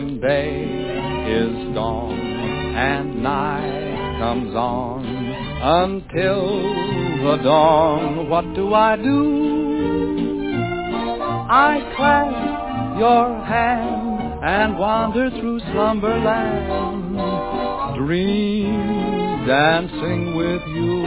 when day is gone and night comes on until the dawn. What do? I clasp your hand and wander through slumberland, dream dancing with you.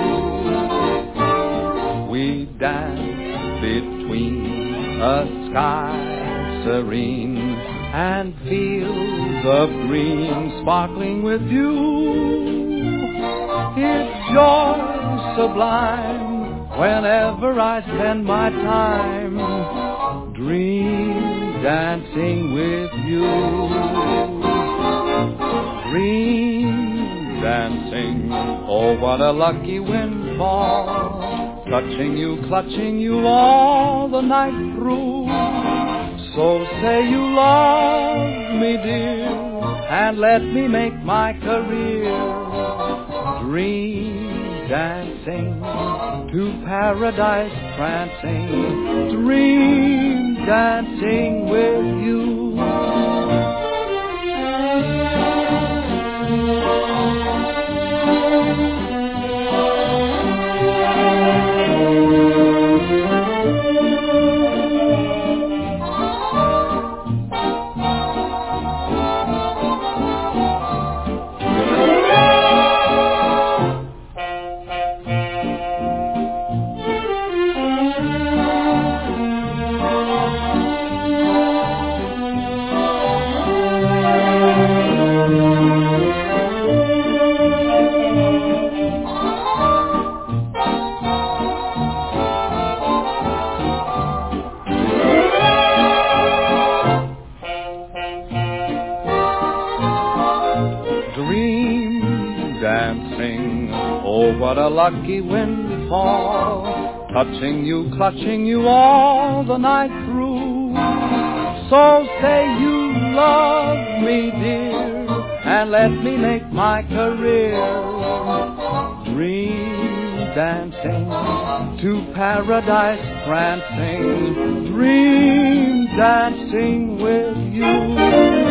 We dance between a sky serene and fields of green sparkling with you. It's joy sublime whenever I spend my time dream dancing with you. Dream dancing, oh what a lucky windfall, touching you, clutching you all the night through. So say you love me, dear, and let me make my career dream dancing, to paradise prancing, dream dancing with you. Dancing, oh what a lucky windfall, touching you, clutching you all the night through. So say you love me, dear, and let me make my career dream dancing, to paradise prancing, dream dancing with you.